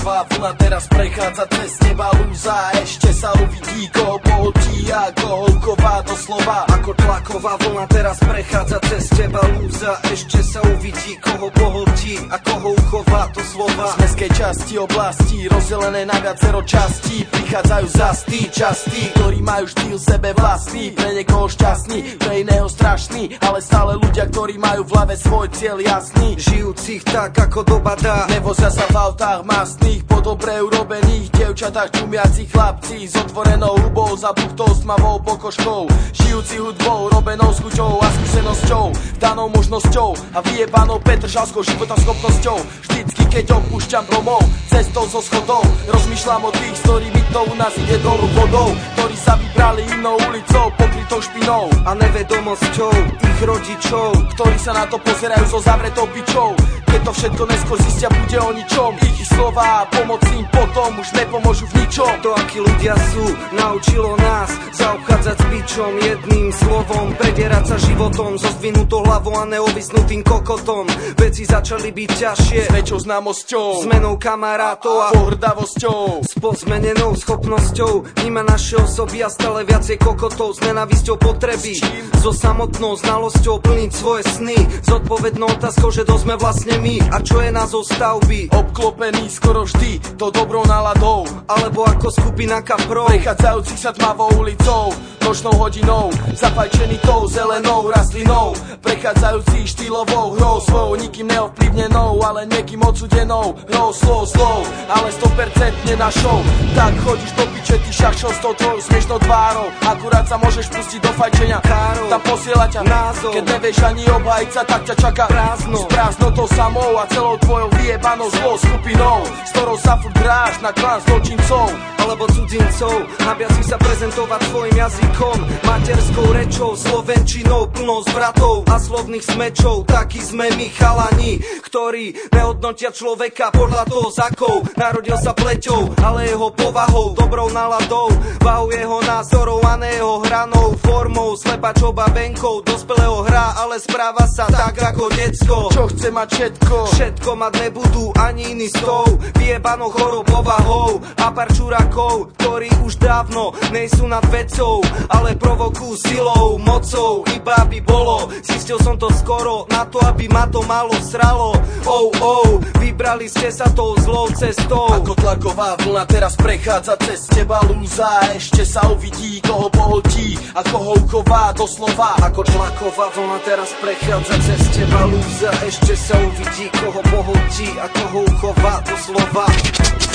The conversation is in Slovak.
tlaková vlna teraz prechádza cez teba, lúza. Ešte sa uvidí, koho pohltí a koho uchová doslova. Ako tlaková vlna teraz prechádza cez teba, lúza. Ešte sa uvidí, koho pohltí a koho uchová doslova. Z mestskej časti oblasti rozdelené na viacero častí prichádzajú zastí častí, ktorí majú štýl sebe vlastný, pre niekoho šťastný, pre iného strašný, ale stále ľudia, ktorí majú v hlave svoj cieľ jasný, žijúcich tak ako doba dá. Nevozia sa v autách mastných, po dobre urobených dievčatách, čumiacich chlapci s otvorenou hubou, zabudtou s tmavou pokožkou, žijúci hudbou, robenou s chuťou a skúsenosťou, danou možnosťou a vyjebanou petržalskou životoschopnosťou. Vždycky keď opúšťam domov cestou zo schodov, rozmýšľam o tých, s ktorými to u nás ide dolu vodou, ktorí sa vybrali inou ulicou pokrytou špinou a nevedomosťou ich rodičov, ktorí sa na to pozerajú so zavretou bičou. Keď to všetko neskôr zistia, bude o ničom. Ich slova a pomoc im potom už nepomôžu v ničom. To, akí ľudia sú, naučilo nás zaobchádzať s bičom. Jedným slovom predierať sa životom so zdvinutou hlavou a neovisnutým kokotom. Veci začali byť ťažšie s väčšou známosťou, zmenou kamarátov a pohrdavosťou, s pozmenenou schopnosťou vníma naše osoby a stále viacej kokotov, s nenávisťou potreby, so samotnou znalosťou plniť svoje sny, s odpovednou otázkou, že to sme vlastne my a čo je názov stavby. Obklopený skoro vždy to dobrou náladou, alebo ako skupina kaprov prechádzajúcich sa tmavou ulicou, nočnou hodinou, zapajčený tou zelenou rastlinou, prechádzajúci štýlovou hrou svojou, nikým neovplyvnenou, ale niekým odsudenou hrou slov, ale 100% našou. Tak chodíš do piče, ty šašov s tou tvojou smiešnou tvárou, akurát sa môžeš pustiť do fajčenia károv, tam posiela ťa názov, keď nevieš ani obhájiť sa, tak ťa čaká prázdno, s prázdnotou samou a celou tvojou vyjebanou zlou skupinou, s ktorou sa furt hráš na klán zločincov alebo cudzincov, nabia si sa prezentovať svojim jazykom, materskou rečou, slovenčinou plnou zvratov a slovných smečov. Takí sme my chalani, ktorí nehodnotia človeka podľa toho zakou, narodil sa pleťou, ale jeho povahou, dobrou náladou, váhou jeho názorov a ne jeho hranou formou, slepačou babenkou, dospelého hrá, ale správa sa tak ako decko, čo chce mať všetko, všetko mať nebudú ani iný s tou vyjebanou chorou povahou a pár čurakov, ktorí už dávno nejsú nad vecou, ale provokujú silou, mocou, iba aby bolo. Zistil som to skoro na to, aby ma to malo sralo. Vybrali ste sa tou zlou cestou. Ako tlaková vlna teraz prechádza cez teba, lúza. Ešte sa uvidí, koho pohltí a koho uchová doslova. Ako tlaková vlna teraz prechádza cez teba, lúza. Ešte sa uvidí, koho pohltí a koho uchová doslova.